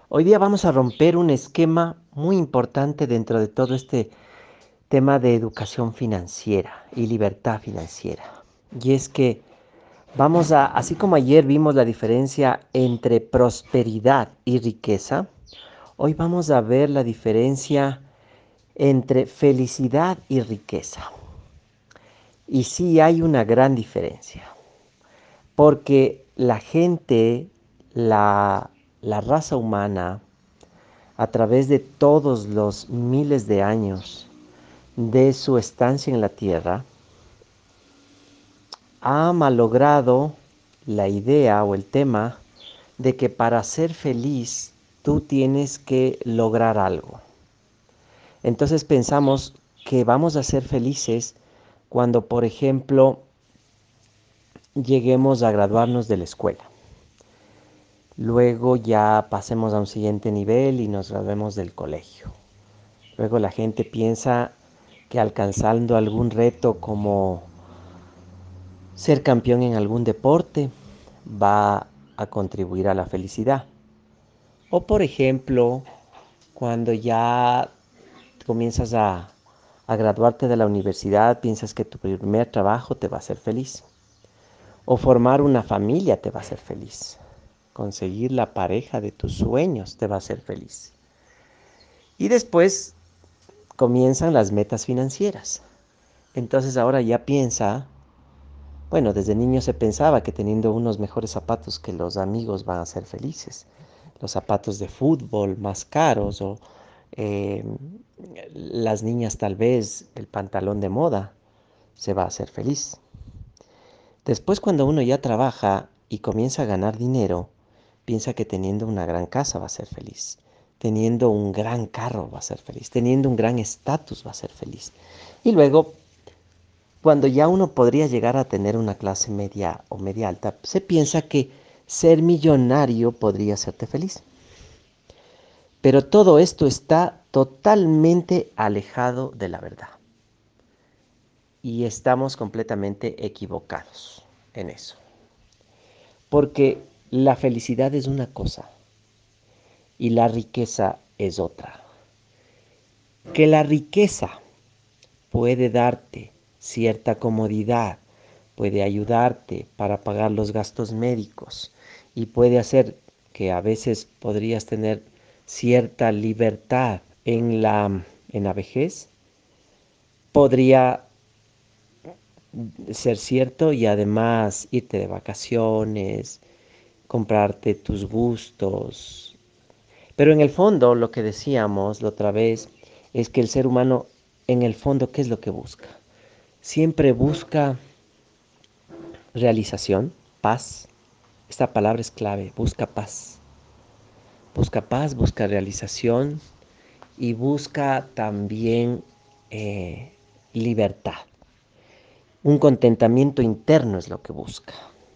Hoy día vamos a romper un esquema muy importante dentro de todo este tema de educación financiera y libertad financiera. Y es que así como ayer vimos la diferencia entre prosperidad y riqueza, hoy vamos a ver la diferencia entre felicidad y riqueza. Y sí hay una gran diferencia, porque la gente, la raza humana, a través de todos los miles de años de su estancia en la Tierra, ha malogrado la idea o el tema de que para ser feliz tú tienes que lograr algo. Entonces pensamos que vamos a ser felices cuando, por ejemplo, lleguemos a graduarnos de la escuela. Luego ya pasemos a un siguiente nivel y nos graduemos del colegio. Luego la gente piensa que alcanzando algún reto como ser campeón en algún deporte va a contribuir a la felicidad. O por ejemplo, cuando ya comienzas a graduarte de la universidad, piensas que tu primer trabajo te va a hacer feliz. O formar una familia te va a hacer feliz. Conseguir la pareja de tus sueños te va a hacer feliz. Y después comienzan las metas financieras. Entonces ahora ya piensa, bueno, desde niño se pensaba que teniendo unos mejores zapatos que los amigos van a ser felices. Los zapatos de fútbol más caros o eh, las niñas tal vez el pantalón de moda se va a hacer feliz. Después cuando uno ya trabaja y comienza a ganar dinero, piensa que teniendo una gran casa va a ser feliz. Teniendo un gran carro va a ser feliz. Teniendo un gran estatus va a ser feliz. Y luego cuando ya uno podría llegar a tener una clase media o media alta, se piensa que ser millonario podría hacerte feliz. Pero todo esto está totalmente alejado de la verdad. Y estamos completamente equivocados en eso. Porque la felicidad es una cosa y la riqueza es otra. Que la riqueza puede darte cierta comodidad, puede ayudarte para pagar los gastos médicos y puede hacer que a veces podrías tener cierta libertad en la vejez, podría ser cierto y además irte de vacaciones, comprarte tus gustos. Pero en el fondo, lo que decíamos la otra vez es que el ser humano, en el fondo, ¿qué es lo que busca? Siempre busca realización, paz. Esta palabra es clave, busca paz. Busca paz, busca realización y busca también eh, libertad. Un contentamiento interno es lo que busca.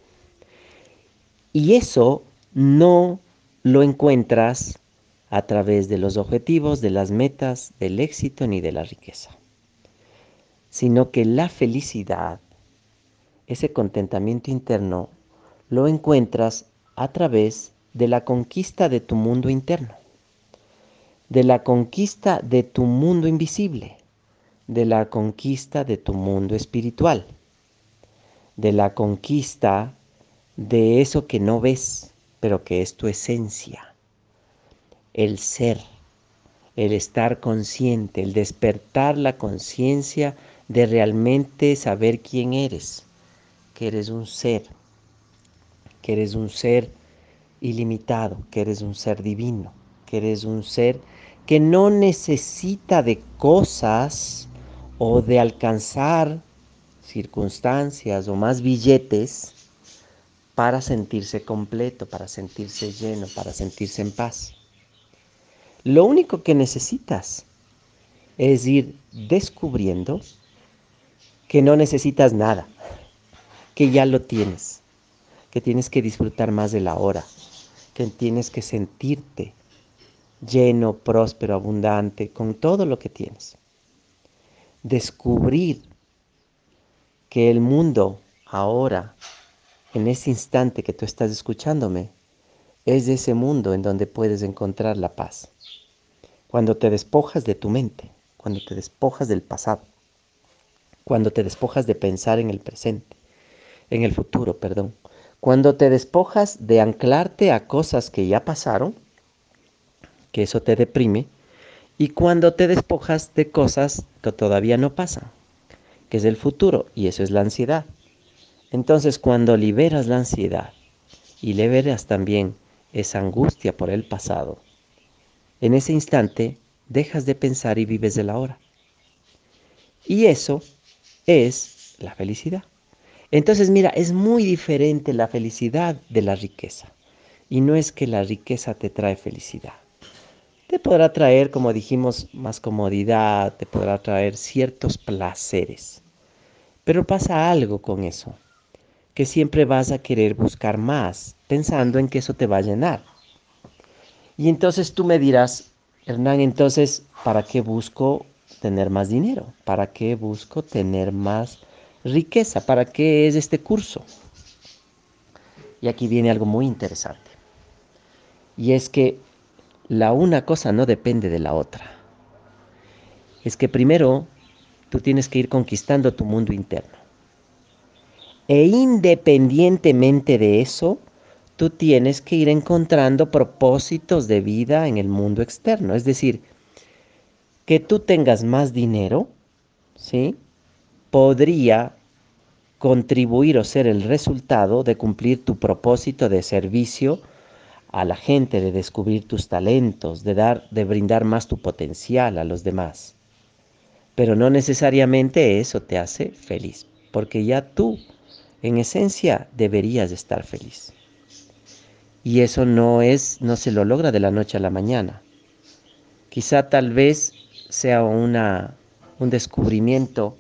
Y eso no lo encuentras a través de los objetivos, de las metas, del éxito ni de la riqueza, sino que la felicidad, ese contentamiento interno, lo encuentras a través de la conquista de tu mundo interno, de la conquista de tu mundo invisible, de la conquista de tu mundo espiritual, de la conquista de eso que no ves, pero que es tu esencia, el ser, el estar consciente, el despertar la conciencia de realmente saber quién eres, que eres un ser, que eres un ser ilimitado, que eres un ser divino, que eres un ser que no necesita de cosas o de alcanzar circunstancias o más billetes para sentirse completo, para sentirse lleno, para sentirse en paz. Lo único que necesitas es ir descubriendo que no necesitas nada, que ya lo tienes, que tienes que disfrutar más de la hora, que tienes que sentirte lleno, próspero, abundante, con todo lo que tienes. Descubrir que el mundo ahora, en este instante que tú estás escuchándome, es ese mundo en donde puedes encontrar la paz. Cuando te despojas de tu mente, cuando te despojas del pasado, cuando te despojas de pensar en el presente, en el futuro, perdón. Cuando te despojas de anclarte a cosas que ya pasaron, que eso te deprime, y cuando te despojas de cosas que todavía no pasan, que es el futuro, y eso es la ansiedad. Entonces, cuando liberas la ansiedad y liberas también esa angustia por el pasado, en ese instante dejas de pensar y vives del ahora. Y eso es la felicidad. Entonces, mira, es muy diferente la felicidad de la riqueza. Y no es que la riqueza te trae felicidad. Te podrá traer, como dijimos, más comodidad, te podrá traer ciertos placeres. Pero pasa algo con eso, que siempre vas a querer buscar más, pensando en que eso te va a llenar. Y entonces tú me dirás, Hernán, entonces, ¿para qué busco tener más dinero? ¿Para qué busco tener más riqueza? ¿Para qué es este curso? Y aquí viene algo muy interesante. Y es que la una cosa no depende de la otra. Es que primero tú tienes que ir conquistando tu mundo interno. E independientemente de eso, tú tienes que ir encontrando propósitos de vida en el mundo externo. Es decir, que tú tengas más dinero, ¿sí? Podría contribuir o ser el resultado de cumplir tu propósito de servicio a la gente, de descubrir tus talentos, de brindar más tu potencial a los demás. Pero no necesariamente eso te hace feliz, porque ya tú, en esencia, deberías estar feliz. Y eso no se lo logra de la noche a la mañana. Quizá tal vez sea un descubrimiento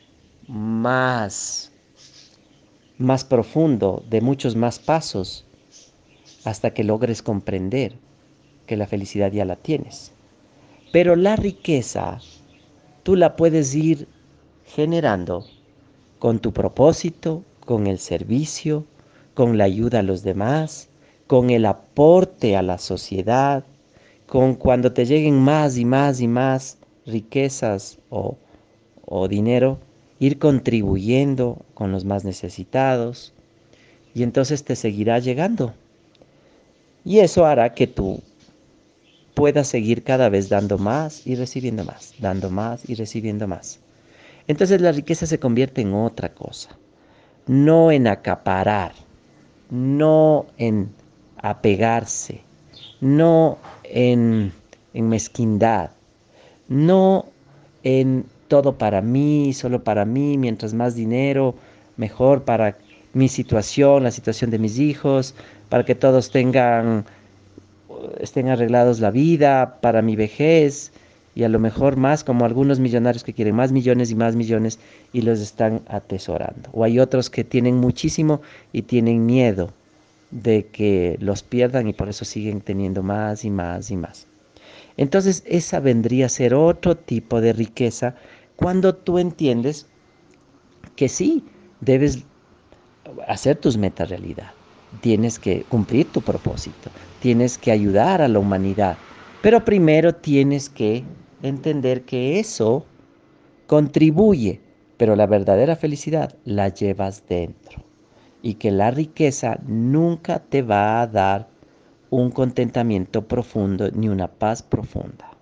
más, más profundo, de muchos más pasos, hasta que logres comprender que la felicidad ya la tienes. Pero la riqueza tú la puedes ir generando con tu propósito, con el servicio, con la ayuda a los demás, con el aporte a la sociedad, con cuando te lleguen más y más y más riquezas o dinero, ir contribuyendo con los más necesitados y entonces te seguirá llegando. Y eso hará que tú puedas seguir cada vez dando más y recibiendo más, dando más y recibiendo más. Entonces la riqueza se convierte en otra cosa, no en acaparar, no en apegarse, no en mezquindad, no en todo para mí, solo para mí, mientras más dinero, mejor para mi situación, la situación de mis hijos, para que todos estén arreglados la vida, para mi vejez, y a lo mejor más como algunos millonarios que quieren más millones y los están atesorando. O hay otros que tienen muchísimo y tienen miedo de que los pierdan y por eso siguen teniendo más y más y más. Entonces esa vendría a ser otro tipo de riqueza cuando tú entiendes que sí, debes hacer tus metas realidad. Tienes que cumplir tu propósito, tienes que ayudar a la humanidad, pero primero tienes que entender que eso contribuye, pero la verdadera felicidad la llevas dentro y que la riqueza nunca te va a dar un contentamiento profundo ni una paz profunda.